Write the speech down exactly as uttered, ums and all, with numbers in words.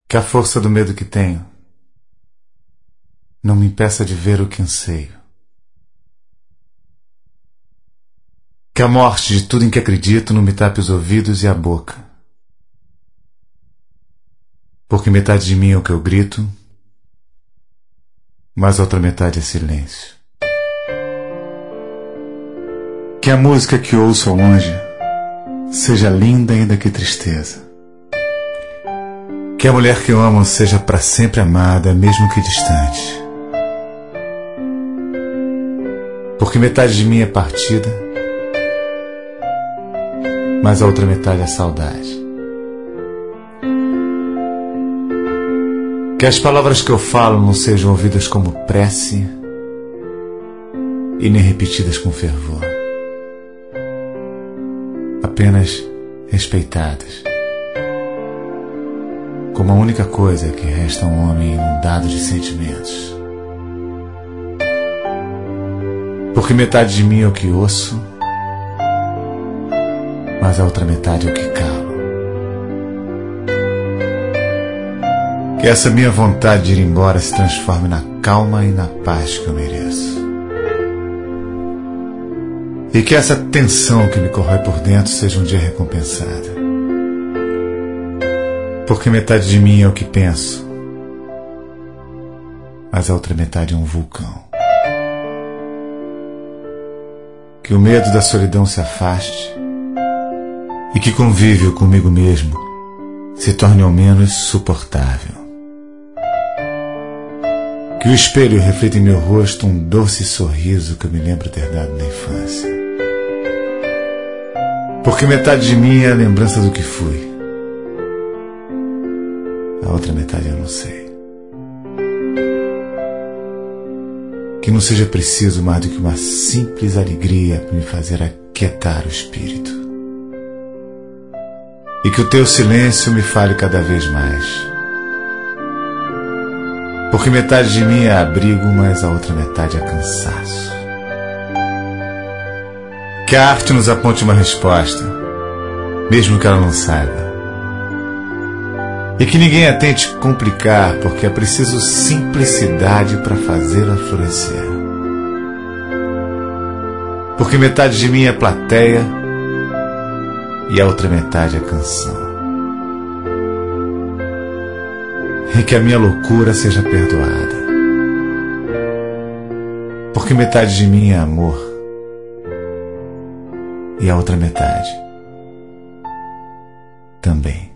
Que a força do medo que tenho não me impeça de ver o que anseio. Que a morte de tudo em que acredito não me tape os ouvidos e a boca. Porque metade de mim é o que eu grito, mas a outra metade é silêncio. Que a música que ouço ao longe seja linda ainda que tristeza. Que a mulher que eu amo seja para sempre amada, mesmo que distante. Porque metade de mim é partida, mas a outra metade é saudade. Que as palavras que eu falo não sejam ouvidas como prece e nem repetidas com fervor. Apenas respeitadas, como a única coisa que resta a um homem inundado de sentimentos. Porque metade de mim é o que ouço, mas a outra metade é o que calo. Que essa minha vontade de ir embora se transforme na calma e na paz que eu mereço. E que essa tensão que me corrói por dentro seja um dia recompensada. Porque metade de mim é o que penso, mas a outra metade é um vulcão. Que o medo da solidão se afaste e que convívio comigo mesmo se torne ao menos suportável. Que o espelho reflita em meu rosto um doce sorriso que eu me lembro ter dado na infância. Porque metade de mim é a lembrança do que fui, a outra metade eu não sei. Que não seja preciso mais do que uma simples alegria para me fazer aquietar o espírito. E que o teu silêncio me fale cada vez mais. Porque metade de mim é abrigo, mas a outra metade é cansaço. Que a arte nos aponte uma resposta, mesmo que ela não saiba. E que ninguém a tente complicar, porque é preciso simplicidade para fazê-la florescer. Porque metade de mim é plateia e a outra metade é canção. E que a minha loucura seja perdoada. Porque metade de mim é amor e a outra metade também.